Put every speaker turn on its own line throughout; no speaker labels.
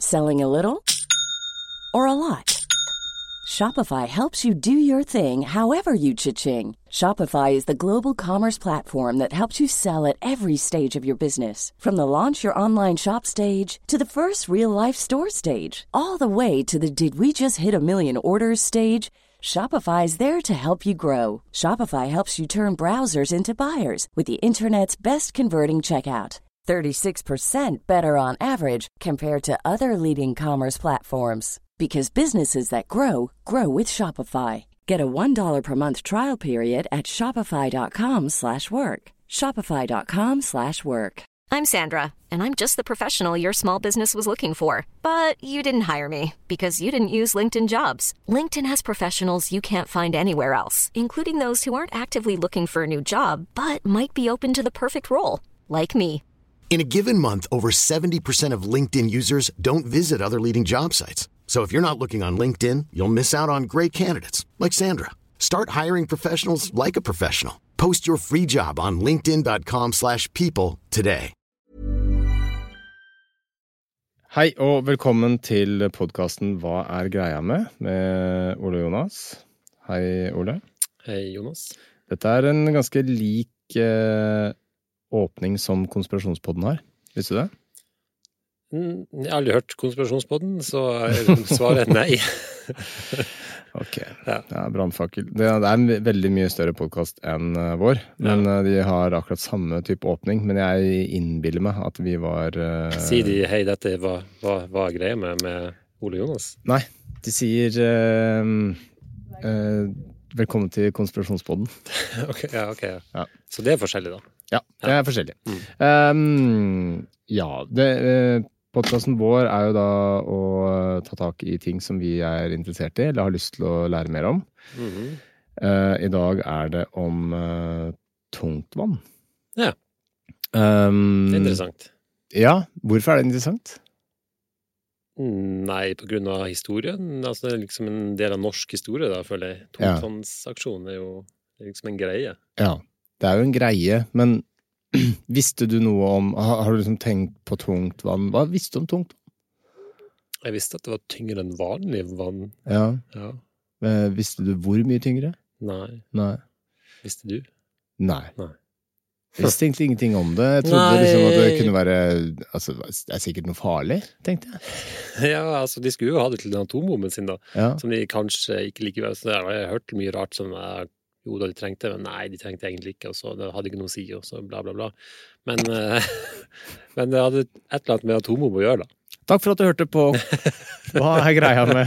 Selling a little or a lot? Shopify helps you do your thing however you cha-ching. Shopify is the global commerce platform that helps you sell at every stage of your business. From the launch your online shop stage to the first real-life store stage, all the way to the did we just hit a million orders stage. Shopify is there to help you grow. Shopify helps you turn browsers into buyers with the internet's best converting checkout. 36% better on average compared to other leading commerce platforms. Because businesses that grow, grow with Shopify. Get a $1 per month trial period at shopify.com/work. Shopify.com/work.
I'm Sandra, and I'm just the professional your small business was looking for. But you didn't hire me because you didn't use LinkedIn Jobs. LinkedIn has professionals you can't find anywhere else, including those who aren't actively looking for a new job, but might be open to the perfect role, like me.
In a given month, over 70% of LinkedIn users don't visit other leading job sites. So if you're not looking on LinkedIn, you'll miss out on great candidates like Sandra. Start hiring professionals like a professional. Post your free job on linkedin.com/people today.
Hei og velkommen til podcasten Hva greia med Ole og Jonas. Hei Ole.
Hei Jonas.
Dette en ganske lik åpning som konspirasjonspodden har. Visste du det?
Jeg har aldri hørt konspirasjonspodden, så svaret nei.
Ok, ja, brannfakkel. Det en veldig mye større podcast enn vår, men de har akkurat samme type åpning, men jeg innbiller meg at vi var...
Sier de, hei, dette hva greia med Ole Jonas?
Nei, de sier velkommen til konspirasjonspodden.
Ok. Ja. Så det forskjellig da?
Ja, det forskjellig. Podcasten vår jo da å ta tak I ting som vi interessert I, eller har lyst til å lære mer om. I dag det om tungtvann.
Ja, det interessant.
Ja, hvorfor det interessant?
Nei, på grunn av historien. Altså, det liksom en del av norsk historie da, føler jeg. Tungtvannsaksjon jo liksom en greie.
Ja, det jo en greie, men visste du noe om, har du liksom tenkt på tungtvann? Hva visste du om tungtvann?
Jeg visste at det var tyngre enn vanlig vann.
Ja. Visste du hvor mye tyngre?
Nei. Visste du?
Nei. Jeg visste egentlig ingenting om det. Jeg trodde liksom at det kunne være, altså, det sikkert noe farlig, tenkte jeg.
Ja, altså, de skulle jo ha det til den atombomben sin da, som de kanskje ikke likevel, så jeg har hørt mye rart som jo da de trengte, men nei, de trengte egentlig ikke, og så det hadde ikke noe å si, og så bla bla bla. Men det hadde et eller annet med atombombe å gjøre da.
Takk for at du hørte på. Hva greia med?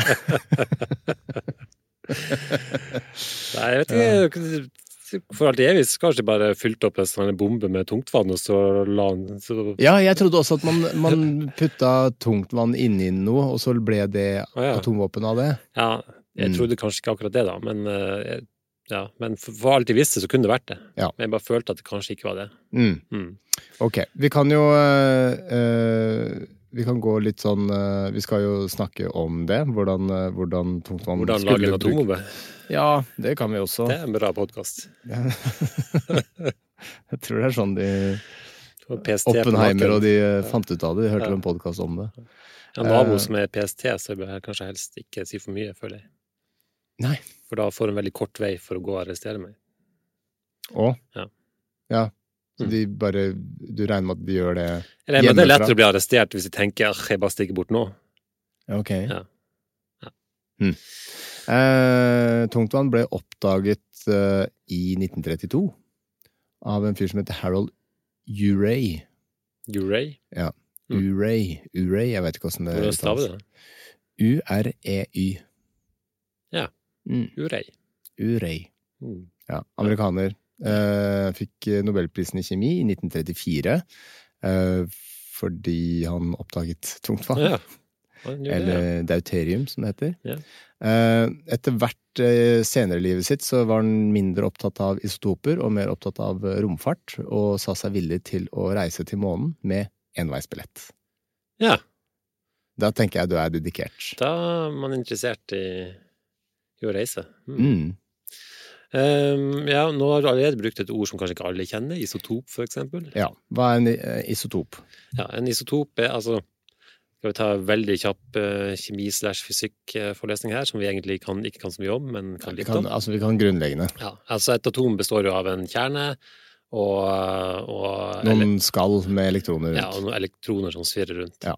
Nei, jeg vet ikke, for alt evig så kanskje bare fylte opp en sånn bombe med tungtvann, og så la den... Så...
Ja, jeg trodde også at man putta tungtvann inni noe, og så ble det atomvåpen av det.
Ja, jeg trodde kanskje ikke akkurat det da, men... men for alt jeg visste så kunne det vært det. Ja. Men jeg bare følte at det kanskje ikke var det.
Ok, vi kan jo vi kan gå litt sånn vi skal jo snakke om det, hvordan tungtvann
hvordan lage en atombombe.
Ja, det kan vi også.
Det en bra podcast.
Jeg tror det sånn Oppenheimer og de fant ut av det. De hørte en podcast om det.
En nabo som PST, så bør jeg kanskje helst ikke si for mye, føler jeg.
Nei.
For da får en veldig kort vei for å gå og arrestere meg.
Ja. Så de bare, du regner med at de gjør det
hjemmefra? Men det lettere å bli arrestert hvis de tenker, jeg bare stikker bort nå.
Ok. Tungtvann ble oppdaget I 1932 av en fyr som heter Harold Urey.
Urey?
Ja, Urey, jeg vet ikke hvordan det
Hvordan staver det?
U-R-E-Y.
Ja, Urey.
Ja, amerikaner. Fikk Nobelprisen I kjemi I 1934 fordi han oppdaget tungtvann. Eller deuterium, som det heter. Etter hvert senere I livet sitt så var han mindre opptatt av isotoper og mer opptatt av romfart, og sa seg villig til å reise til månen med enveisbillett.
Ja.
Da tenker jeg du dedikert.
Da man interessert I å reise. Ja, nå har du allerede brukt et ord som kanskje ikke alle kjenner, isotop for eksempel.
Ja, hva en isotop?
Ja, en isotop altså, Skal vi ta veldig kjapp kjemi/fysikk-forelesning her, som vi egentlig ikke kan så mye om, men kan litt om.
Vi kan grunnleggende.
Ja, altså et atom består jo av en kjerne, og
noen skall med elektroner rundt.
Ja, og noen elektroner som svirrer rundt.
Ja.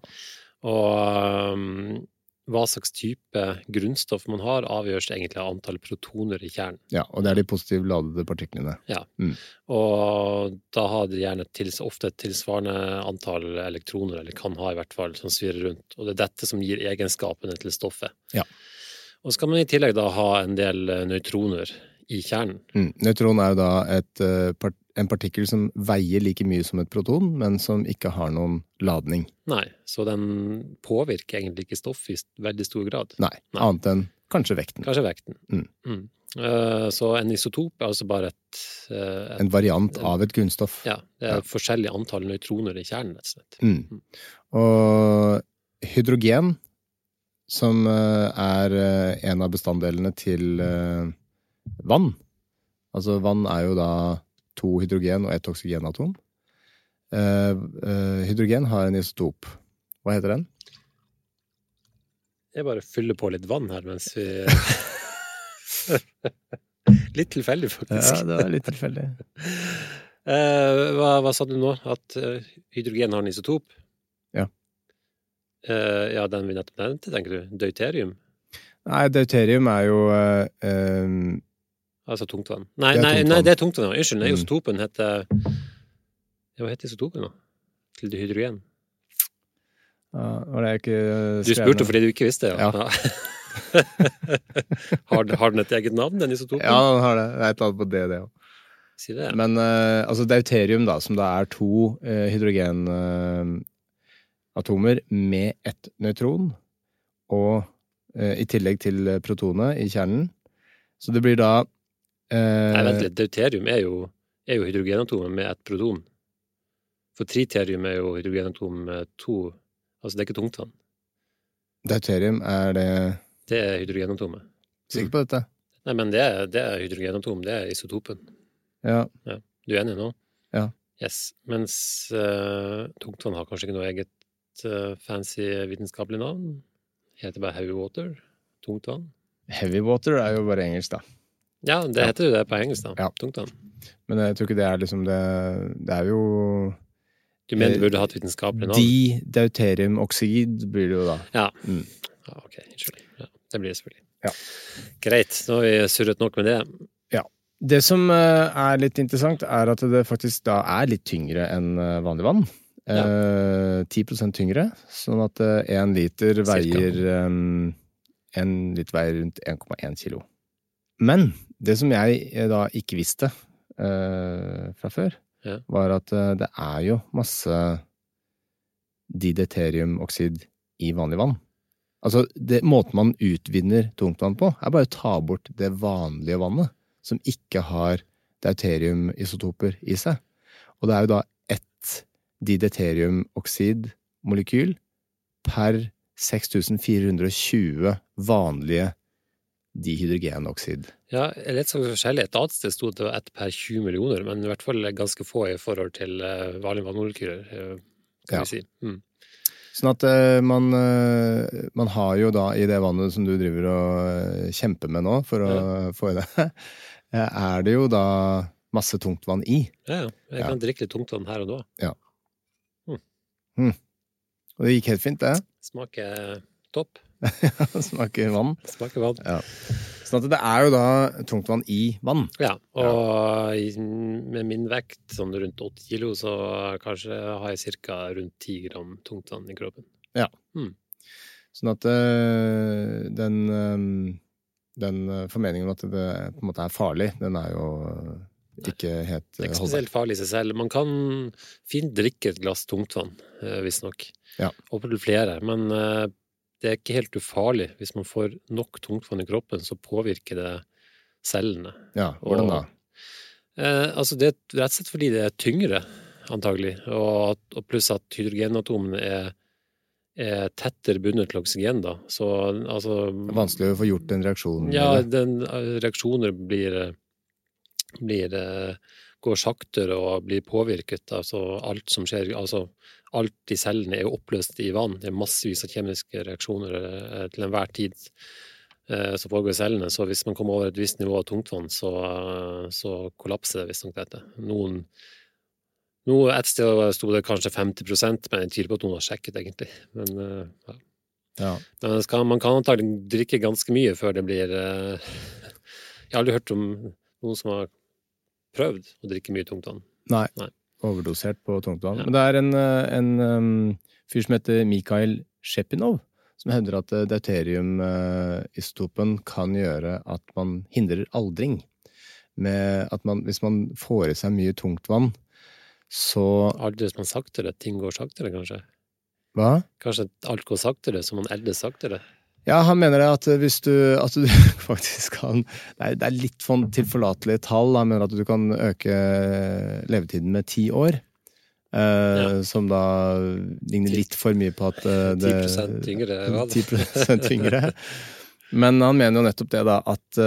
Og hva slags type grunnstoff man har, avgjøres egentlig av antall protoner i kjernen.
Ja, og det er de positivt ladede partiklene.
Ja, og da har de gjerne ofte et tilsvarende antall elektroner, eller kan ha i hvert fall, som svirrer rundt. Og det er dette som gir egenskapene til stoffet.
Ja.
Og så kan man i tillegg da ha en del nøytroner i kjernen.
Nøytron er jo da en partikkel som veier like mye som et proton, men som ikke har noen ladning.
Nei, så den påvirker egentlig ikke stoff i veldig stor grad.
Nei. Annet enn kanskje vekten.
Kanskje vekten. Så en isotop er altså bare
en variant av et grunnstoff.
Ja, det er forskjellig antall nøytroner i kjernen, rett og slett.
Og hydrogen, som er en av bestanddelene til vann. Altså vann er jo da 2 hydrogen og 1 oksygenatom. Hydrogen har en isotop. Hva heter den?
Jeg bare fyller på litt vann her mens vi... Litt tilfeldig, faktisk.
Ja, det var litt tilfeldig.
Hva sa du nå? At hydrogen har en isotop?
Ja.
Ja, den vi nettopp nevnte, tenker du? Deuterium?
Nei, deuterium er jo...
altså tungtvann. Nei, det er tungtvann. Unnskyld, isotopen heter... Hva heter isotopen da? Til hydrogen?
Ja, var det ikke
Du spurte fordi du ikke visste,
ja.
Har den et eget navn, den isotopen?
Ja, den har det. Det er et annet på det også.
Si det.
Men altså deuterium da, som da er 2 hydrogenatomer med et nøytron, og i tillegg til protonet i kjernen. Så det blir da
Nei, vent litt. Deuterium er jo hydrogenatomet med et proton. For triterium er jo hydrogenatom med 2. Altså, det er ikke tungtvann.
Deuterium er det...
Det er hydrogenatomet.
Sikker på dette?
Nei, men det er hydrogenatom. Det er isotopen.
Ja.
Du er enig nå?
Ja.
Yes. Mens tungtvann har kanskje ikke noe eget fancy vitenskapelig navn. Heter bare heavy water. Tungtvann.
Heavy water er jo bare engelsk, da.
Ja, det heter jo det på engelsk, da.
Ja.
Tungtvann.
Men jeg tror ikke det er liksom det... Det er jo...
Du mener du burde hatt vitenskapelig navn?
Dideuteriumoksid blir det jo da.
Ja. Ja, ok, unnskyld. Ja, det blir det selvfølgelig.
Ja.
Greit, nå har vi surret nok med det.
Ja. Det som er litt interessant er at det faktisk da er litt tyngre enn vanlig vann. 10% tyngre, sånn at 1 liter veier en liter veier rundt 1,1 kilo. Men det som jeg da ikke visste fra før, var at det er jo masse dideuteriumoksid i vanlig vann. Altså, måten man utvinner tungtvann på, er bare å ta bort det vanlige vannet, som ikke har deuteriumisotoper i seg. Og det er jo da ett dideuteriumoksid molekyl per 6420 vanlige dihydrogenoksid.
Ja, litt så forskjellig. Et annet sted stod det 1 per 20 millioner, men i hvert fall ganske få i forhold til vanlige vannmolekyler, kan vi si.
Sånn at man har jo da i det vannet som du driver og kjemper med nå for å få i det, er det jo da masse tungtvann i.
Ja, jeg kan drikke litt tungtvann her og da.
Ja. Og det gikk helt fint, det.
Smaker topp.
Smaker vann.
Smaker vann.
Ja. Sånn at det er jo da tungtvann i vann.
Ja, og med min vekt, sånn rundt 8 kilo, så kanskje har jeg cirka rundt 10 gram tungtvann i kroppen.
Ja. Sånn at den formeningen at det på en måte er farlig, den er jo ikke helt
det er ikke spesielt farlig i seg selv. Man kan fint drikke et glass tungtvann, visstnok.
Ja.
Opp til flere, men det er ikke helt ufarlig. Hvis man får nok tungtvann i kroppen, så påvirker det cellene.
Ja, hvordan da?
Altså det er rett og slett fordi det er tyngre, antagelig, og pluss at hydrogenatomene er tettere bundet til oksygen da. Så, altså,
det er vanskelig å få gjort en reaksjon.
Ja, reaksjoner går saktere og blir påvirket, altså alt som skjer, altså alt i cellene jo oppløst i vann, det massevis av kjemiske reaksjoner til enhver tid som foregår i cellene, så hvis man kommer over et visst nivå av tungtvann, så kollapser det, hvis nok dette. Et sted stod det kanskje 50%, men jeg tviler på at noen har sjekket egentlig, men Men man kan antagelig drikke ganske mye før det blir jeg har aldri hørt om noen som har prøvd å drikke mye tungtvann.
Nei. Overdosert på tungtvann. Men det en fyr som heter Mikhail Shepinov, som hevder at deuterium-isotopen kan gjøre at man hindrer aldring. Med at hvis man får i seg mye tungtvann, så
Aldres man saktere, ting går saktere kanskje?
Hva?
Kanskje alt går saktere, så man eldes saktere?
Ja, han mener det at hvis du faktisk kan det litt tilforlatelige tall, han mener at du kan øke levetiden med 10 år, som da ligner litt for mye på at
10% yngre
10% yngre. Men han mener jo nettopp det da, at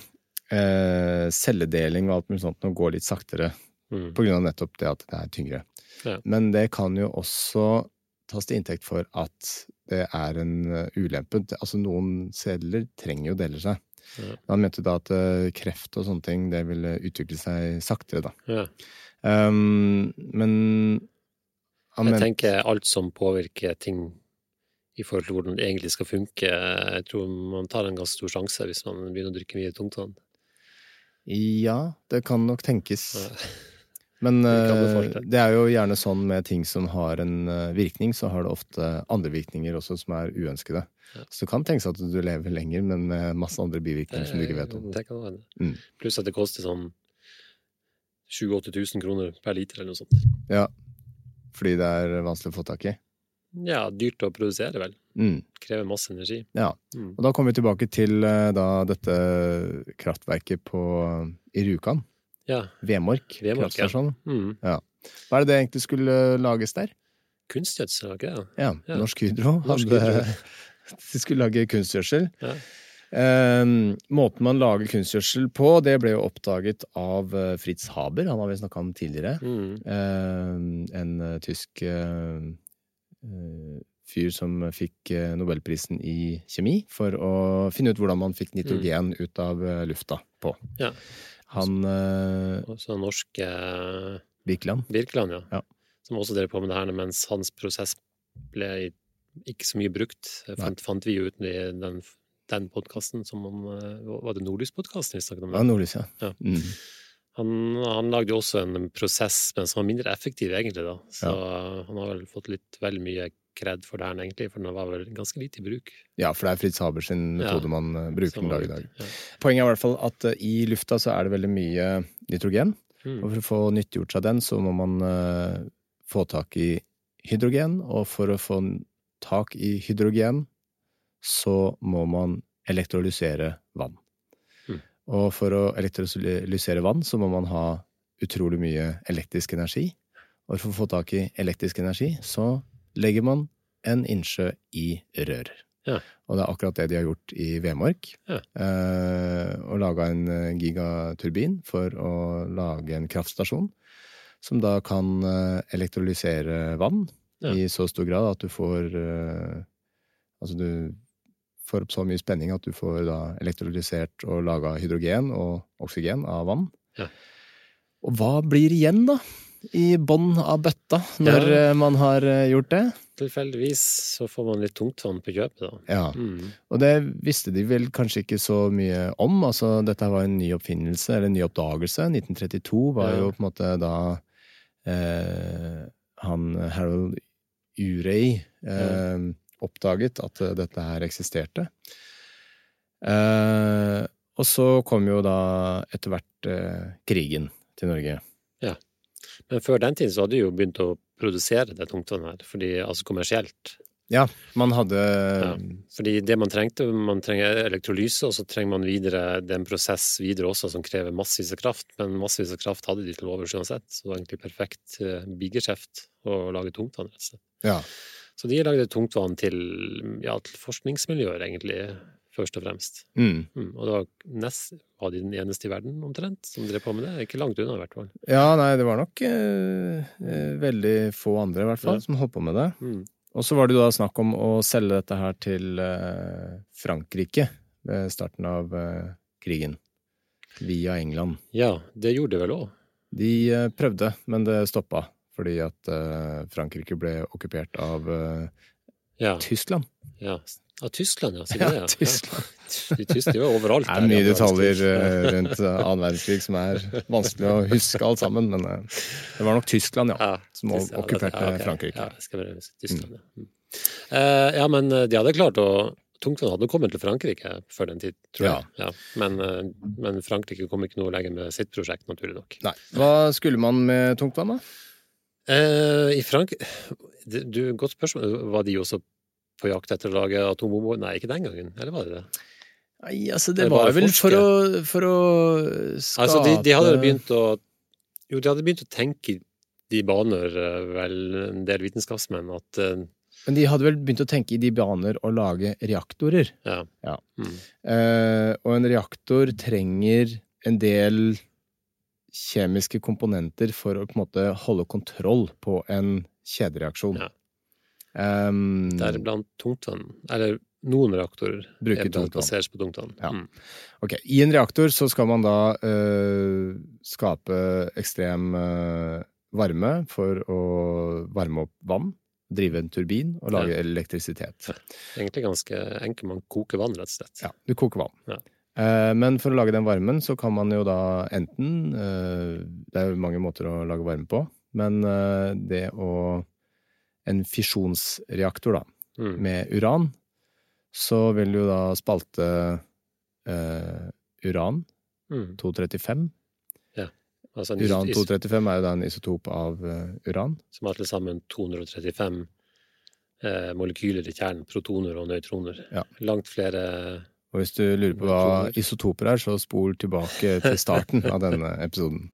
celledeling og alt mulig sånt nå går litt saktere, på grunn av nettopp det at det tyngre.
Ja.
Men det kan jo også tas til inntekt for at det en ulempe. Altså noen celler trenger jo å dele seg. Ja. Han mente da at kreft og sånne ting, det ville utvikle seg saktere da.
Ja.
Men
jeg tenker alt som påvirker ting i forhold til hvordan det egentlig skal funke. Jeg tror man tar en ganske stor sjanse hvis man begynner å drikke mye tungtvann.
Ja, det kan nok tenkes. Ja. Men det jo gjerne sånn med ting som har en virkning, så har det ofte andre virkninger også som uønskede. Ja. Så det kan tenkes at du lever lenger, men med masse andre bivirkninger som du ikke vet om.
Det kan være. Pluss at det koster sånn 7-8 000 kroner per liter eller noe sånt.
Ja, fordi det vanskelig å få tak i.
Ja, dyrt å produsere vel. Krever masse energi. Ja,
og da kommer vi tilbake til dette kraftverket i Rjukan.
Ja.
Vemork kraftstasjon. Ja. Hva det egentlig skulle lages der?
Kunstgjødsel, ikke det?
Ja, Norsk Hydro. De skulle lage kunstgjødsel. Ja. Måten man lager kunstgjødsel på, det ble jo oppdaget av Fritz Haber, han har vi snakket om tidligere. En tysk fyr som fikk Nobelprisen i kjemi for å finne ut hvordan man fikk nitrogen ut av lufta på. Ja. Han
også norske
Birkeland,
ja. Som også drev på med det her, mens hans prosess ble ikke så mye brukt. Fant vi jo ut i den podcasten som var det Nordlys-podcasten vi snakket om?
Ja, Nordlys, ja.
Han lagde jo også en prosess, men som var mindre effektiv egentlig da. Så han har vel fått litt vel mye kred for det her egentlig, for den var vel ganske lite i bruk.
Ja, for det Fritz Haber sin metode man bruker den dag i dag. Ja. Poenget I hvert fall at i lufta så det veldig mye nitrogen, og for å få nyttiggjort seg den så må man få tak i hydrogen, og for å få tak i hydrogen så må man elektrolysere vann. Og for å elektrolysere vann så må man ha utrolig mye elektrisk energi, og for å få tak I elektrisk energi så legger man en innsjø I rør. Ja. Og det akkurat det de har gjort I Vemork. Ja. Og laget en gigaturbin for å lage en kraftstasjon som da kan elektrolysere vann I så stor grad at du får du får opp så mye spenning at du får da elektrolysert og laget hydrogen og oksygen av vann. Ja. Og hva blir igjen da? I bånd av bøtta når man har gjort det.
Tilfeldigvis så får man litt tungtvann på kjøpet da.
Ja, og det visste de vel kanskje ikke så mye om. Altså, dette var en ny oppfinnelse, eller en ny oppdagelse. 1932 var jo på en måte da han Harold Urey oppdaget at dette her eksisterte. Og så kom jo da etter hvert krigen til Norge. Ja.
Men før den tiden så hadde de jo begynt å produsere det tungtvannet her, fordi, altså kommersielt.
Ja, man hadde... Ja,
fordi det man trenger elektrolyse, og så trenger man videre, det en prosess videre også som krever massevis av kraft, men massevis av kraft hadde de til overs uansett, så det var egentlig perfekt bigeskjeft å lage tungtvann, rett og slett. Ja. Så de lagde tungtvann til forskningsmiljøer egentlig, først og fremst. Og det var de den eneste i verden omtrent som drev på med det. Ikke langt unna i hvert fall.
Ja, nei, det var nok veldig få andre i hvert fall som holdt på med det. Og så var det jo da snakk om å selge dette her til Frankrike ved starten av krigen, via England.
Ja, det gjorde det vel også.
De prøvde, men det stoppet, fordi at Frankrike ble okkupert av Tyskland.
Ja, av Tyskland, ja. Sier det,
Tyskland.
De tyske var overalt.
Det mye detaljer rundt annen verdenskrig som vanskelig å huske alt sammen, men det var nok Tyskland, som okkuperte Frankrike.
Ja, det skal være Tyskland, ja. Men de hadde klart Tungtvann hadde kommet til Frankrike før den tid, tror jeg. Ja. Men Frankrike kom ikke noe lenger med sitt prosjekt, naturlig nok.
Nei. Hva skulle man med Tungtvann da?
I Frankrike... Godt spørsmål. Var de også på jakt etter å lage atombomber? Nei, ikke den gangen. Eller var det det?
Nei, altså det var vel for å skape...
Altså, de hadde begynt å tenke de baner, vel en del vitenskapsmenn, at...
Men de hadde vel begynt å tenke i de baner å lage reaktorer. Ja. Og en reaktor trenger en del kjemiske komponenter for å på en måte holde kontroll på en kjedereaksjon.
Ja. Deriblant tungtvann, eller noen reaktorer baseres på tungtvann.
Ja. Ok, i en reaktor så skal man da skape ekstrem varme for å varme opp vann, drive en turbin og lage elektrisitet.
Egentlig ganske enkelt, man koker vann rett og slett.
Ja, du koker vann. Ja. Men for å lage den varmen så kan man jo da enten, det er jo mange måter å lage varme på, men en fisjonsreaktor da, med uran, så vil du da spalte uran, 235. Altså Uran-235 er jo da en isotop av uran.
Som har til sammen 235 molekyler i kjernen, protoner og nøytroner. Ja. Langt flere...
Og hvis du lurer på hva isotoper er, så spol tilbake til starten av denne episoden.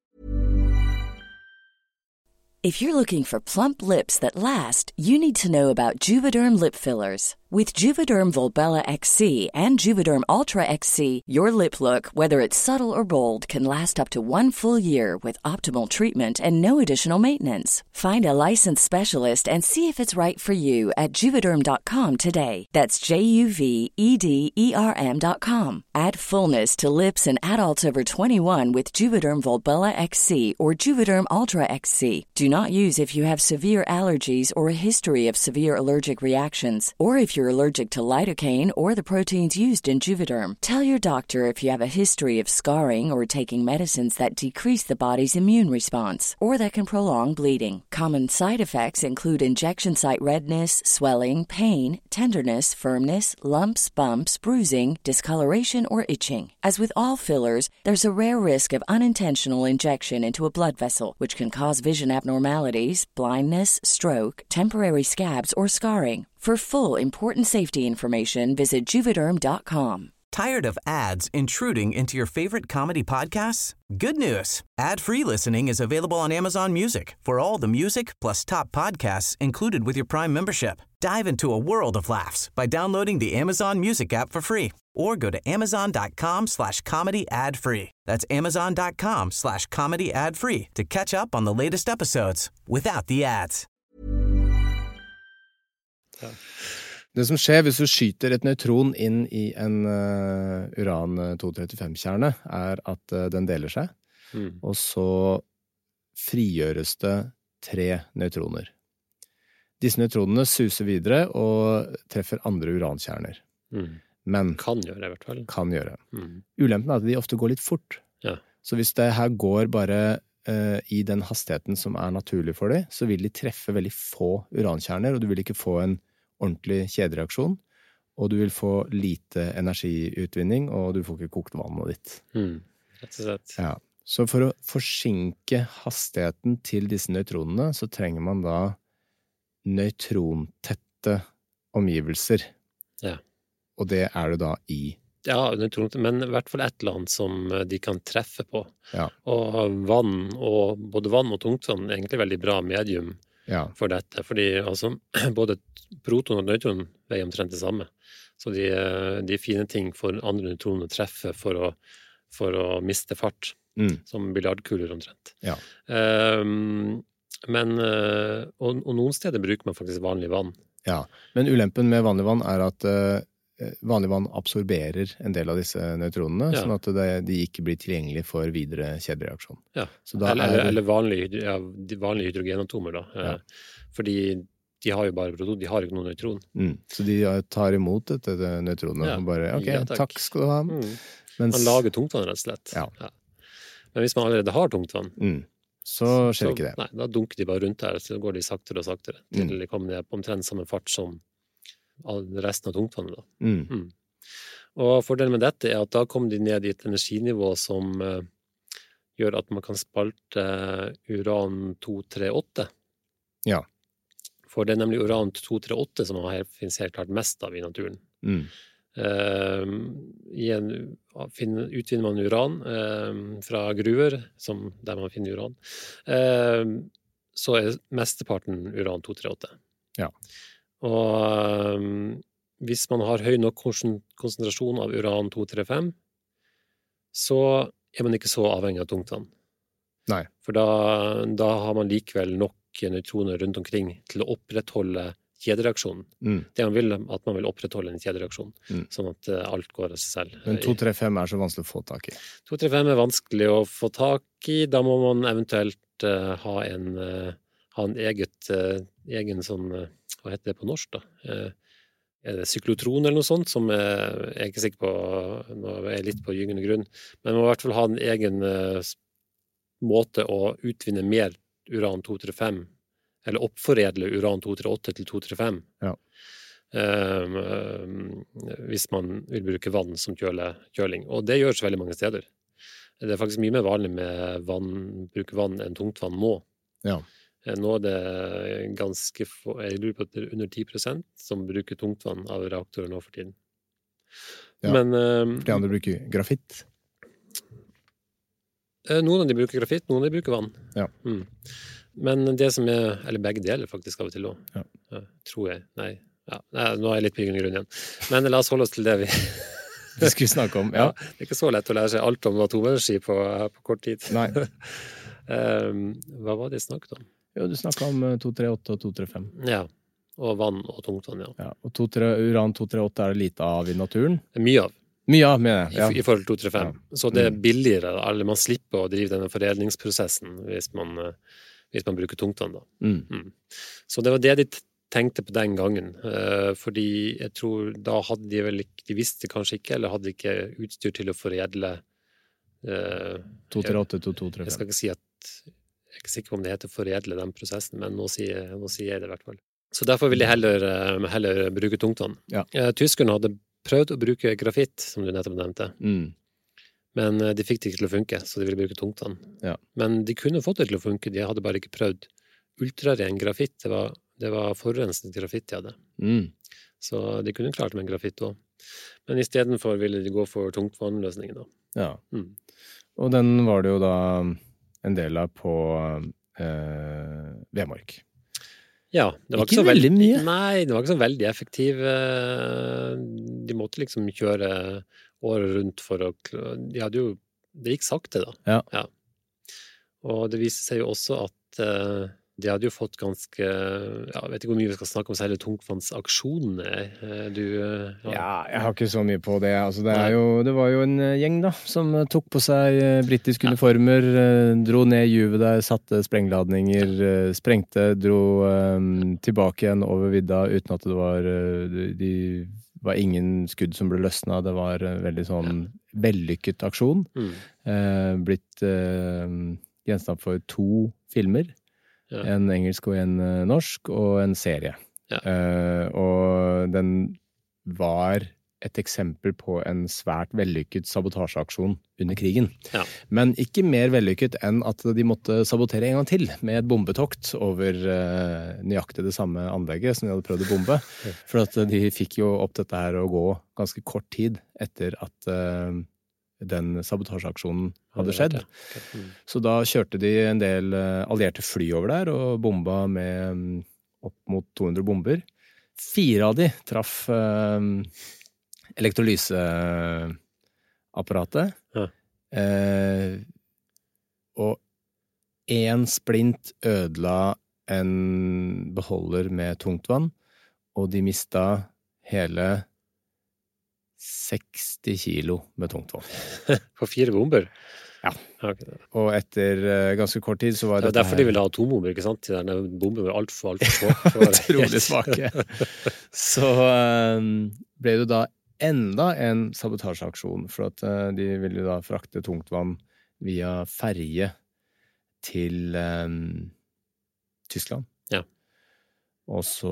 If you're looking for plump lips that last, you need to know about Juvederm lip fillers. With Juvederm Volbella XC and Juvederm Ultra XC, your lip look, whether it's subtle or bold, can last up to 1 full year with optimal treatment and no additional maintenance. Find a licensed specialist and see if it's right for you at Juvederm.com today. That's JUVEDERM.com. Add fullness to lips in adults over 21 with Juvederm Volbella XC or Juvederm Ultra XC. Do not use if you have severe allergies or a history of severe allergic reactions, or if you're allergic to lidocaine or the proteins used in Juvederm. Tell your doctor if you have a history of scarring or taking medicines that decrease the body's immune response or that can prolong bleeding. Common side effects include injection site redness, swelling, pain, tenderness, firmness, lumps, bumps, bruising, discoloration, or itching. As with all fillers, there's a rare risk of unintentional injection into a blood vessel, which can cause vision abnormalities, blindness, stroke, temporary scabs, or scarring. For full, important safety information, visit Juvederm.com.
Tired of ads intruding into your favorite comedy podcasts? Good news! Ad-free listening is available on Amazon Music for all the music plus top podcasts included with your Prime membership. Dive into a world of laughs by downloading the Amazon Music app for free or go to amazon.com/comedy ad-free. That's amazon.com/comedy ad-free to catch up on the latest episodes without the ads.
Det som skjer hvis du skyter et nøytron inn i en uran-235-kjerne, er at den deler seg, og så frigjøres det 3 nøytroner. Disse nøytronene suser videre og treffer andre urankjerner. Men
kan gjøre, i hvert fall.
Kan gjøre. Ulempen er at de ofte går litt fort. Ja. Så hvis det her går bare i den hastigheten som er naturlig for dem, så vil de treffe veldig få urankjerner, og du vil ikke få en ordentlig kjedereaksjon, og du vil få lite energiutvinning, og du får ikke kokt vannet ditt.
Rett og slett.
Ja. Så for å forsinke hastigheten til disse nøytronene, så trenger man da nøytrontette omgivelser. Ja. Og det er det da i.
Ja, men i hvert fall et eller annet som de kan treffe på. Ja. Og både vann og tungtvann er egentlig veldig bra medium for dette, fordi altså, både proton og nøytron veier omtrent det samme. Så de fine ting for andre nøytroner å treffe for å miste fart, som biljardkuler omtrent.
Ja.
Men noen steder bruker man faktisk vanlig vann.
Ja, men ulempen med vanlig vann at vanlig vann absorberer en del av disse nøytronene, sånn at de ikke blir tilgjengelige for videre kjedereaksjon.
Ja, eller vanlige hydrogenatomer da. Fordi de har jo bare proton, de har ikke noen nøytron.
Så de tar imot dette nøytronet og bare, ok, takk skal du ha.
Man lager tungtvann rett og slett.
Ja.
Men hvis man allerede har tungtvann,
så skjer ikke det.
Nei, da dunker de bare rundt der, så går de saktere og saktere, til de kommer ned på omtrent samme fart som resten av tungtvannet da. Og fordelen med dette at da kommer de ned i et energinivå som gjør at man kan spalte uran-238. Ja. For det nemlig uran-238 som finnes helt klart mest av i naturen. Utvinner man uran fra gruver, der man finner uran, så mesteparten uran-238. Ja. Og hvis man har høy nok konsentrasjon av uran-235, så man ikke så avhengig av tungtvann.
Nei.
For da har man likevel nok nøytroner rundt omkring til å opprettholde kjedereaksjonen. Det man vil, at man vil opprettholde en kjedereaksjon, sånn at alt går av seg selv.
Men 235 så vanskelig å få tak i?
235 vanskelig å få tak i, da må man eventuelt ha en egen sånn, hva heter det på norsk da? Det syklotron eller noe sånt, som jeg ikke sikker på, nå litt på gyngende grunn, men man må i hvert fall ha en egen måte å utvinne mer uran-235, eller oppforedle uran-238 til 235, hvis man vil bruke vann som kjøling. Og det gjøres veldig mange steder. Det faktisk mye mer vanlig med bruke vann enn tungtvann nå. Ja. Nå det ganske få, jeg lurer på at det under 10% som bruker tungtvann av reaktorer nå for tiden.
Ja, men de andre bruker grafitt?
Noen av de bruker grafitt, noen av de bruker vann. Ja. Men det som eller begge deler faktisk av og til også, tror jeg. Nei, nå jeg litt på egen grunn igjen. Men la oss holde oss til det vi
skulle snakke om. Ja.
Det ikke så lett å lære seg alt om atomenergi på kort tid.
Nei.
Hva var det jeg snakket om?
Jo, du snakket om 238 og 235.
Ja, og vann og tungtvann,
ja. Og uran-238 det lite av i naturen?
Mye av.
Mye av, mener jeg. Ja.
I forhold til 235. Ja. Så det billigere, eller man slipper å drive denne foredlingsprosessen hvis man bruker tungtvann da. Så det var det de tenkte på den gangen, fordi jeg tror da hadde de vel ikke, de visste kanskje ikke, eller hadde ikke utstyr til å foredle
238 til 235.
Jeg skal ikke si jeg er ikke sikker på om det heter foredle den prosessen, men nå sier jeg det i hvert fall. Så derfor vil jeg heller bruke tungtvann. Ja. Tyskerne hadde prøvd å bruke grafitt, som du nettopp nevnte. Men de fikk det ikke til å funke, så de ville bruke tungtvann. Ja. Men de kunne fått det til å funke, de hadde bare ikke prøvd ultraren grafitt. Det var forurensende grafitt de hadde. Så de kunne klart med en grafitt også. Men i stedet for ville de gå for tungtvannløsningen da. Ja.
Og den var det jo da en del av på Vemork.
Ja, det var ikke så veldig mye. Nei, det var ikke så veldig effektiv. De måtte liksom kjøre året rundt for å det gikk sakte da. Ja. Og det viste seg jo også at de hadde jo fått ganske, jeg vet ikke hvor mye vi skal snakke om særlig tungtvannsaksjonene.
Ja, jeg har ikke så mye på det. Altså, det var jo en gjeng da, som tok på seg britiske uniformer, dro ned juvet der, satte sprengladninger, sprengte, dro tilbake igjen over vidda uten at det var ingen skudd som ble løsnet. Det var veldig sånn vellykket aksjon. Blitt gjenstand for 2 filmer. Ja. En engelsk og en norsk, og en serie. Ja. Og den var et eksempel på en svært vellykket sabotasjeaksjon under krigen. Ja. Men ikke mer vellykket enn at de måtte sabotere en gang til med et bombetokt over nøyaktig det samme anlegget som de hadde prøvd å bombe. For at de fikk jo opp dette her å gå ganske kort tid etter at den sabotasjeaksjonen hadde skjedd. Så da kjørte de en del allierte fly over der og bomba med opp mot 200 bomber. 4 av de traff elektrolyseapparatet.
Ja.
Og en splint ødela en beholder med tungtvann, og de mistet hele 60 kilo med tungtvann.
For 4 bomber?
Ja.
Okay.
Og etter ganske kort tid så var
det
dette
derfor de ville ha atombomber, ikke sant? De der bomber var alt for få.
Utrolig svake. Så ble det da enda en sabotasjeaksjon, for at de ville da frakte tungtvann via ferje til Tyskland.
Ja.
Og så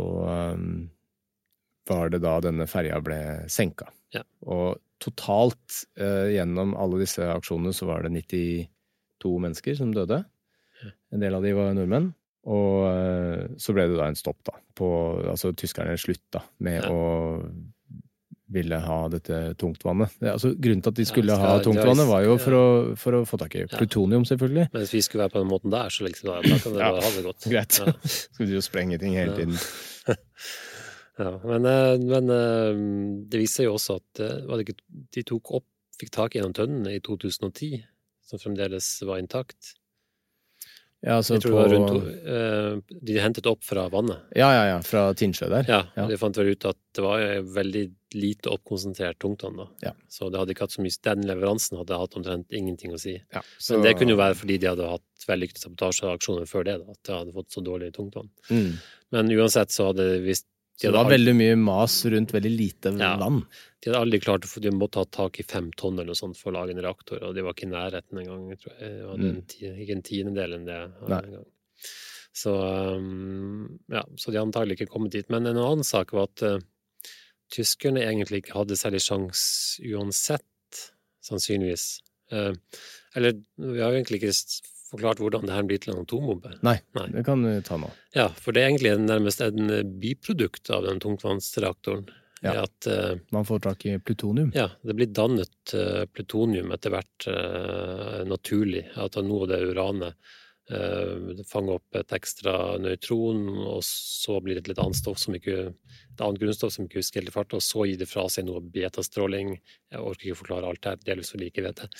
var det da denne ferja ble senka.
Ja.
Og totalt gjennom alle disse aksjonene så var det 92 mennesker som døde. En del av de var nordmenn. Og så ble det da en stopp da. Altså tyskerne slutta med å ville ha dette tungtvannet. Altså grunnen til at de skulle ha tungtvannet var jo for å få tak i plutonium, selvfølgelig.
Men hvis vi skulle være på den måten der, så liksom da kan det ha det godt.
Greit. Ja. Skulle de jo sprenge ting hele tiden.
Ja, men det viser jo også at de fikk tak i en av tønnene i 2010, som fremdeles var intakt.
Ja, altså
jeg tror det var rundt, de hentet opp fra vannet.
Ja, fra Tinnsjø der.
Ja, de fant vel ut at det var veldig lite oppkonsentrert tungtvann da.
Ja.
Så det hadde ikke hatt så mye, den leveransen hadde hatt omtrent ingenting å si.
Ja,
men det kunne jo være fordi de hadde hatt vellykkede sabotasjeaksjoner før det, da, at de hadde fått så dårlig tungtvann. Men uansett så hadde visst
så det var veldig mye mas rundt veldig lite vann.
De hadde aldri klart, for de måtte ha tak i 5 tonn eller noe sånt for å lage en reaktor, og de var ikke i nærheten en gang, tror jeg. Det var ikke en tiendedel enn det en gang. Så de hadde antagelig ikke kommet dit. Men en annen sak var at tyskerne egentlig ikke hadde særlig sjans uansett, sannsynligvis. Eller, vi har jo egentlig ikke forklart hvordan det her blir til en atombombe.
Nei, det kan vi ta nå.
Ja, for det egentlig nærmest en biprodukt av den tungtvannsreaktoren.
Ja, at, man får tak i plutonium.
Ja, det blir dannet plutonium etter hvert naturlig. At noe av det uranet fanger opp et ekstra nøytron, og så blir det et litt annet stoff et annet grunnstoff som ikke husker helt i fart, og så gir det fra seg noe betastråling. Jeg orker ikke forklare alt her, delvis fordi jeg ikke vet det.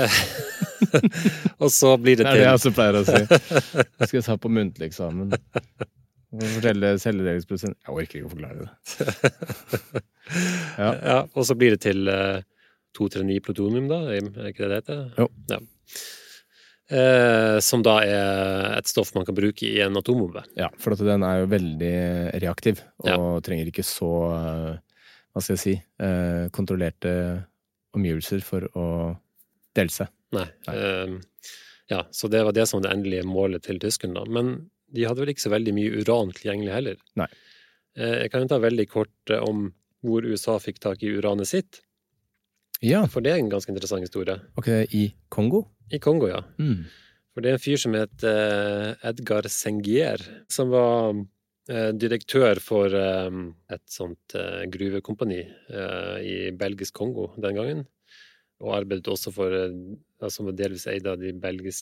Og så blir det til... Det
er det jeg også pleier å si. Jeg skal ta på muntlig eksamen. Fortelle celledelingsprosent. Jeg orker ikke å forklare det.
Ja, og så blir det til 239 plutonium da, er ikke det det heter?
Jo.
Ja. Som da et stoff man kan bruke i en atombombe.
Ja, for at den jo veldig reaktiv, og trenger ikke så, hva skal jeg si, kontrollerte omgivelser for å dele seg.
Nei. Så det var det som var det endelige målet til tyskerne da. Men de hadde vel ikke så veldig mye uran tilgjengelig heller.
Nei.
Jeg kan jo ta veldig kort om hvor USA fikk tak i uranet sitt.
Ja.
For det en ganske interessant historie.
Ok, i Kongo?
I Kongo, ja. For det en fyr som het Edgar Sengier, som var direktør for et sånt gruvekompani i belgisk Kongo den gangen, og arbeidet også for, som var delvis eid av et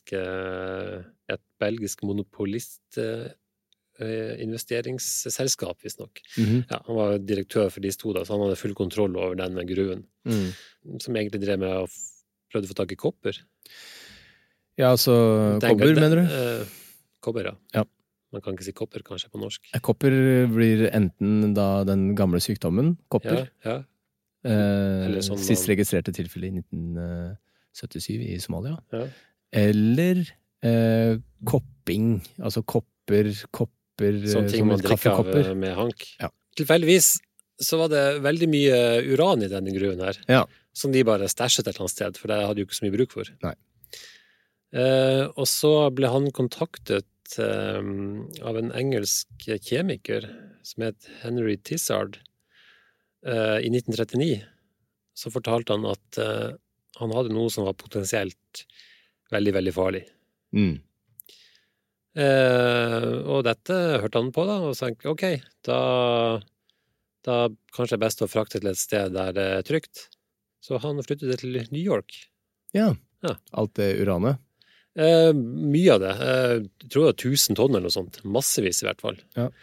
belgisk monopolist investeringsselskap, visst nok. Ja, han var direktør for de to da, så han hadde full kontroll over den gruven, som egentlig drev med å prøvde å få tak i kopper.
Ja, altså kobber, mener du?
Kobber,
ja.
Man kan ikke si kopper, kanskje, på norsk.
Kopper blir enten da den gamle sykdommen, kopper.
Ja.
Sånn sist registrerte tilfelle i 1977 i Somalia.
Ja.
Eller kopping, altså kopper
sånn ting man drikker av med hank.
Ja.
Tilfeldigvis så var det veldig mye uran i denne gruven her, som de bare stæsjet et eller annet sted, for det hadde jo ikke så mye bruk for.
Nei.
Og så ble han kontaktet av en engelsk kjemiker som het Henry Tizard i 1939. Så fortalte han at han hadde noe som var potensielt veldig, veldig farlig. Og dette hørte han på da, og tenkte, ok, da kanskje det best å frakte til et sted der det trygt. Så han flyttet det til New York.
Ja. Alt det uranet?
Mye av det. Jeg tror det var 1000 tonn eller noe sånt. Massevis i hvert fall.
Ja.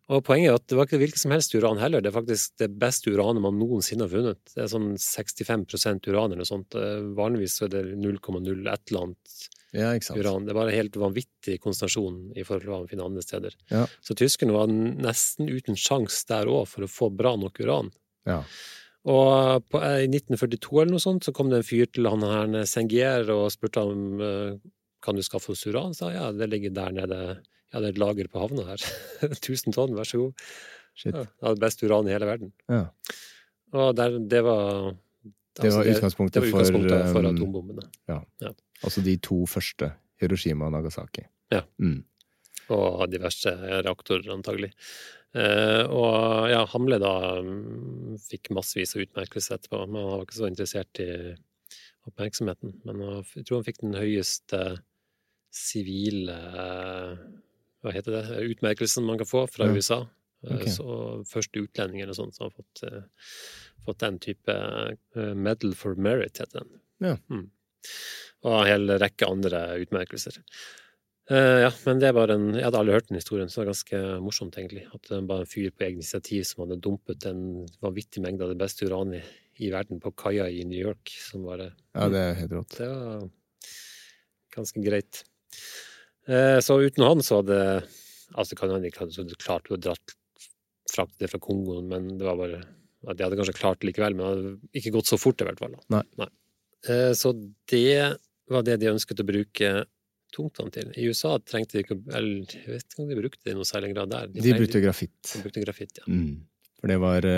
Og poenget at det var ikke hvilket som helst uran heller, det faktisk det beste uranet man noensinne har funnet. Det sånn 65% uran eller noe sånt. Vanligvis så det 0,01 eller annet uran. Det var en helt vanvittig konsentrasjon i forhold til hva man finner andre steder. Ja. Så tyskerne var nesten uten sjans der også for å få bra nok uran. Ja. Og i 1942 eller noe sånt, så kom det en fyr til han her Sengier og spurte om kan du skaffe oss uran? Så ja, det ligger der nede. Ja, det et lager på havna her. 1000 tonn, vær så god. Shit. Ja, det var best uran i hele verden. Ja. Og det var
utgangspunktet
for atombombene.
Ja. Altså de 2 første, Hiroshima og Nagasaki.
Ja. Og diverse reaktorer antagelig. Og ja, Hamle da fikk massevis av utmerkelse etterpå, men han var ikke så interessert i oppmerksomheten. Men jeg tror han fikk den høyeste sivile hva heter det? Utmerkelsen man kan få fra USA. Okay. Så første utlending eller sånt som har fått den type Medal for Merit, heter den. Ja. Og en hel rekke andre utmerkelser. Ja, men det var jeg hadde aldri hørt den historien, så det var ganske morsomt egentlig. At det var en fyr på egen initiativ som hadde dumpet en vanvittig mengde av det beste uran i verden på kaia i New York. Som var
ja, det helt rått.
Det var ganske greit. Så uten han så hadde kan han ikke hadde klart å frakte det fra Kongo, men det var bare de hadde kanskje klart det likevel, men det hadde ikke gått så fort i hvert fall. Nei. Så det var det de ønsket å bruke tungtvann til. I USA trengte de ikke, eller jeg vet ikke om de brukte det i noe særlig grad der.
De brukte grafitt.
De brukte grafitt, ja.
For det var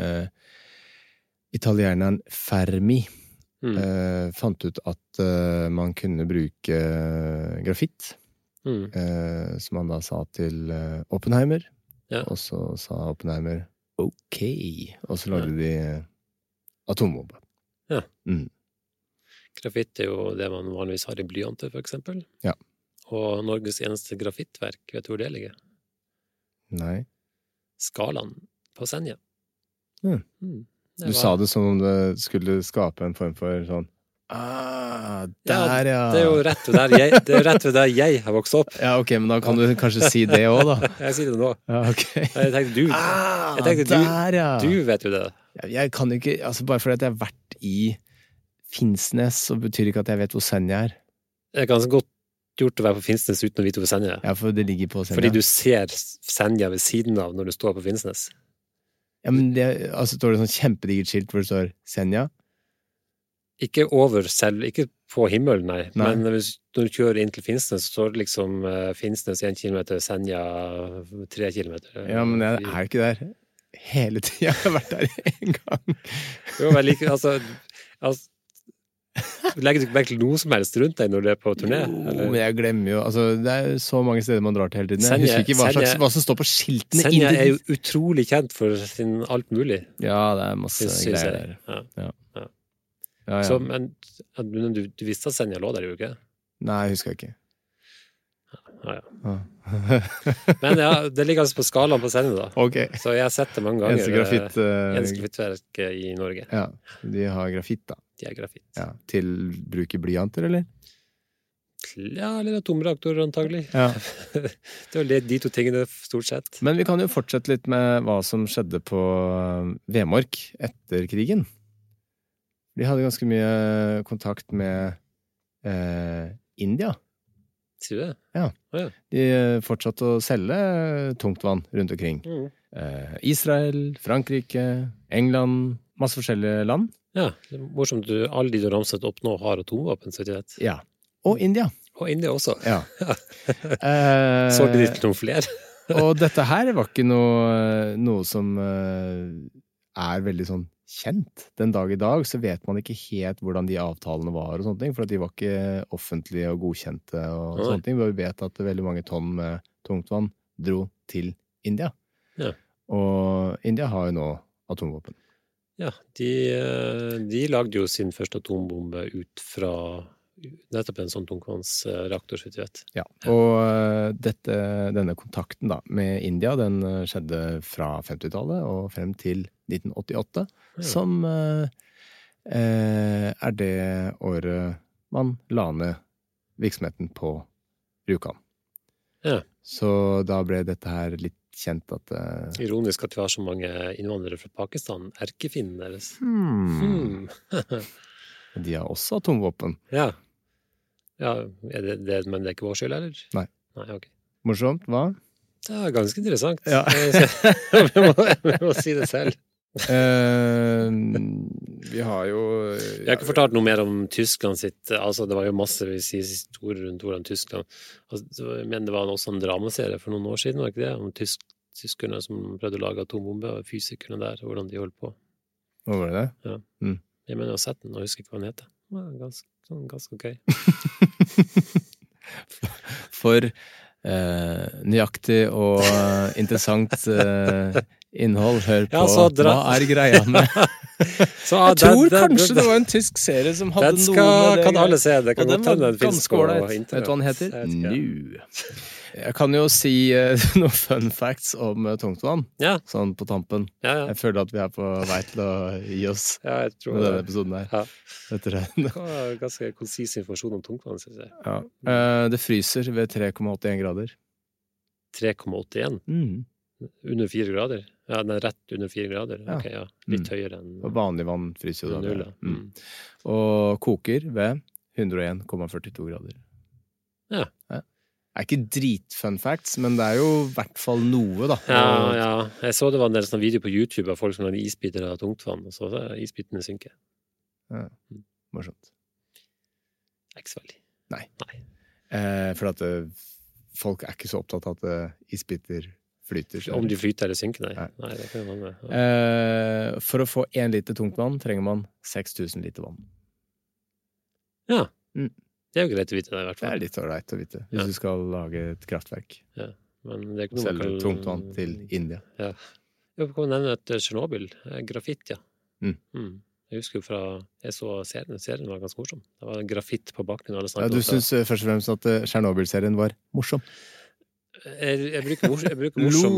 italieneren Fermi fant ut at man kunne bruke grafitt. Som han da sa til Oppenheimer, og så sa Oppenheimer ok, og så lagde de atombombe.
Ja. Grafitt jo det man vanligvis har i blyanter, for eksempel.
Ja.
Og Norges eneste grafittverk, vet du hvor det ligger?
Nei.
Skalaen på Senja.
Du sa det som om det skulle skape en form for sånn der, ja.
Det er jo rett ved der jeg har vokst opp.
Ja, ok, men da kan du kanskje si det også, da.
Jeg sier det nå.
Ja, ok.
Jeg tenkte du vet jo det.
Jeg kan ikke, altså bare fordi at jeg har vært i Finnsnes, så betyr ikke at jeg vet hvor Senja er.
Det er ganske godt gjort å være på Finnsnes uten å vite hvor Senja er.
Ja, for det ligger på Senja.
Fordi du ser Senja ved siden av når du står på Finnsnes.
Ja, men altså står det sånn kjempedigert skilt hvor det står Senja?
Ikke over selv, ikke på himmelen, nei. Men når du kjører inn til Finnsnes, så står det liksom Finnsnes 1 kilometer, Senja 3 kilometer.
Ja, men jeg er ikke der hele tiden. Jeg har vært der en gang.
Jo, men altså legger du ikke merke til noe som helst rundt deg når du er på turné?
Jo, men jeg glemmer jo, altså det er så mange steder man drar til hele tiden. Jeg husker ikke hva som står på skiltene.
Senja er jo utrolig kjent for sin alt mulig.
Ja, det er masse greier der. Ja.
Så, men du visste at Senja lå der, jo ikke?
Nei, jeg husker ikke.
Ja. Men ja, det ligger altså på skalaen på Senja da.
Okay.
Så jeg har sett det mange ganger.
Eneste
grafittverk i Norge.
Ja, de har grafitt da.
De har grafitt.
Ja, til bruk i blyanter, eller?
Ja, eller atomreaktorer antagelig.
Ja.
Det var de 2 tingene stort sett.
Men vi kan jo fortsette litt med hva som skjedde på Vemork etter krigen. De hadde ganske mye kontakt med India.
Sier du det?
Ja.
Ja.
De fortsatte å selge tungtvann rundt omkring. Israel, Frankrike, England, masse forskjellige land.
Ja, det er morsomt alle de du ramset opp nå har atomvåpen, så vet.
Ja, og India.
Og India også.
Ja.
Så de litt noen flere?
Og dette her var ikke noe som er veldig sånn kjent. Den dag i dag så vet man ikke helt hvordan de avtalene var og sånne ting, for at de var ikke offentlige og godkjente og sånne ting. Vi vet at veldig mange tonn med tungtvann dro til India. Ja. Og India har jo nå atomvåpen. Ja,
de lagde jo sin første atombombe ut fra nettopp en sånn tungtvannsreaktor, så vidt jeg vet.
Ja, og denne kontakten da med India, den skjedde fra 50-tallet og frem til 1988, som er det året man la ned virksomheten på Rjukan. Ja. Så da ble dette her litt kjent at
Ironisk at vi har så mange innvandrere fra Pakistan. Erkefinnen deres.
De har også atomvåpen.
Ja, men det er ikke vår skyld, eller?
Nei,
ok.
Morsomt, hva?
Det er ganske interessant.
Ja.
Vi må si det selv.
Vi har jo
Vi har ikke fortalt noe mer om Tyskland sitt. Altså, det var jo masse historier rundt hvordan Tyskland men det var også en dramaserie for noen år siden, var ikke det? Om tyskerne som prøvde å lage atombombe, og fysikerne der, og hvordan de holdt på.
Hva var det?
Ja. Jeg mener jeg har sett den, og husker ikke hva den heter. Det var ganske ok.
For nøyaktig og interessant innhold, hør på hva er greia med jeg tror kanskje det var en tysk serie som hadde noe med det.
Kan alle se det, kan godt hende den finnes på
internett. Vet du hva den heter? Jeg kan jo si noen fun facts om tungtvann, sånn på tampen. Jeg føler at vi er på vei til å gi oss med denne episoden her.
Det var ganske konsis informasjon om tungtvann, synes jeg.
Det fryser ved 3,81 grader.
3,81? Under 4 grader? Ja, den er rett under 4 grader. Ok, litt høyere enn...
Og vanlig vann fryser jo da. Og koker ved 101,42 grader.
Ja.
Det er ikke dritfun facts, men det er jo i hvert fall noe, da.
Ja. Jeg så det var en del sånne videoer på YouTube av folk som hadde isbiter av tungtvann, og så isbitene synker.
Ja, morsomt.
Ikke så veldig.
Nei. For at folk er ikke så opptatt av at isbiter flyter.
Om de flyter eller synker, nei. Nei, det kan man med.
For å få 1 liter tungtvann trenger man 6000 liter vann.
Ja. Det er jo greit å vite det, i hvert fall.
Det er litt greit å vite, hvis du skal lage et kraftverk.
Ja, men det er ikke noe
selge tungtvann til India.
Ja. Jeg kan nevne et Chernobyl, grafitt, ja. Jeg husker jo fra, jeg så serien var ganske morsom. Det var grafitt på bakken. Du
synes først og fremst at Chernobyl-serien var morsom?
Jeg bruker morsom.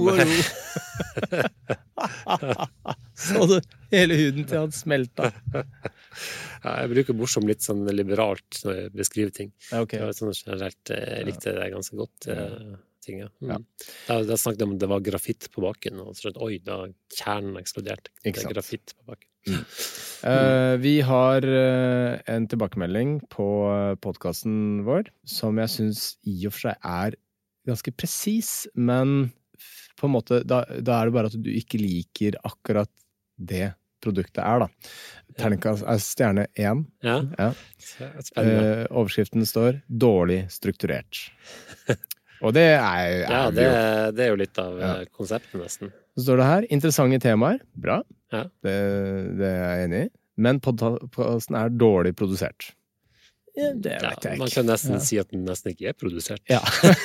Så du hele huden til han smelta?
Jeg bruker morsom litt sånn liberalt når jeg beskriver ting.
Okay.
Det var sånn generelt, jeg likte det ganske godt ting, ja. Da snakket jeg om det var grafitt på bakken, og så oi, da kjernen eksploderte. Det er grafitt på bakken.
Vi har en tilbakemelding på podcasten vår, som jeg synes i og for seg er ganske presis, men på en måte, da er det bare at du ikke liker akkurat det produktet da. Terningkast er stjerne 1.
Ja.
Overskriften står dårlig strukturert. Og det er
det er jo litt av konseptet nesten.
Så står det her, interessante temaer, bra, det er jeg enig i, men podcasten er dårlig produsert. Det vet jeg ikke.
Man kan nesten si at den nesten ikke er produsert.
Ja.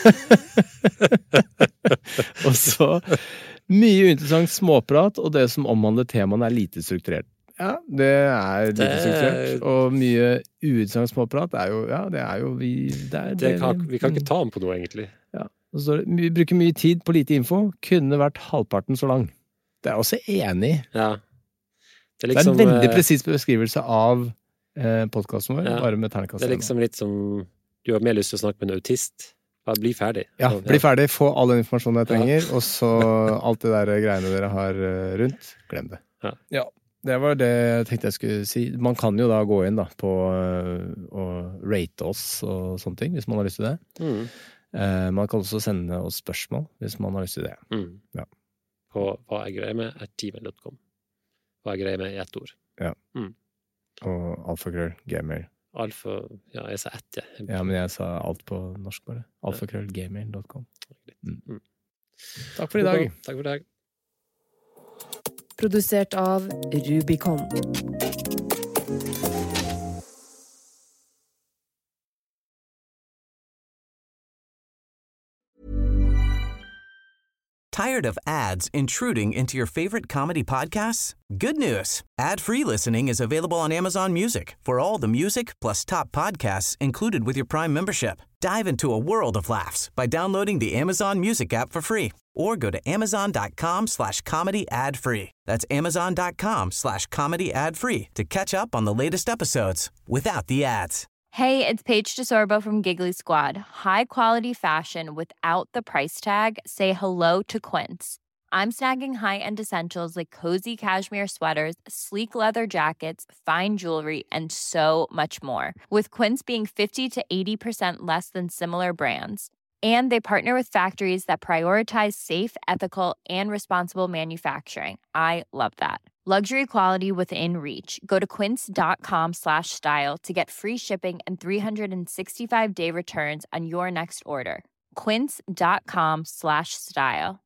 Og så mye interessant småprat, og det som omhandler temaene er lite strukturert. Ja, det er lite strukturert, og mye uinteressant småprat er jo, vi
kan ikke ta den på noe, egentlig.
Ja, og så står det, vi bruker mye tid på lite info, kunne vært halvparten så lang. Det er jeg også enig i.
Ja.
Det er en veldig presis beskrivelse av podcasten vår, bare med terningkast.
Det er liksom litt som du har mer lyst til å snakke med en autist. Bare bli ferdig.
Ja, bli ferdig, få all den informasjonen jeg trenger, og så alt det der greiene dere har rundt, glem det. Ja, det var det jeg tenkte jeg skulle si. Man kan jo da gå inn da på og rate oss og sånne ting, hvis man har lyst til det. Man kan også sende oss spørsmål, hvis man har lyst til det. Ja.
På hva er greia med @gmail.com. Hva er greia med i ett ord.
Ja. Og alfakrøllgamer.
Jeg sa ett,
ja, men jeg sa alt på norsk bare. alfakrøllgamer.com. Takk for i dag.
Takk for i dag.
Produsert av Rubicon.
Tired of ads intruding into your favorite comedy podcasts? Good news! Ad-free listening is available on Amazon Music for all the music plus top podcasts included with your Prime membership. Dive into a world of laughs by downloading the Amazon Music app for free or go to amazon.com/comedy ad-free. That's amazon.com/comedy ad-free to catch up on the latest episodes without the ads.
Hey, it's Paige DeSorbo from Giggly Squad. High quality fashion without the price tag. Say hello to Quince. I'm snagging high-end essentials like cozy cashmere sweaters, sleek leather jackets, fine jewelry, and so much more. With Quince being 50 to 80% less than similar brands. And they partner with factories that prioritize safe, ethical, and responsible manufacturing. I love that. Luxury quality within reach. Go to quince.com/style to get free shipping and 365-day returns on your next order. Quince.com/style.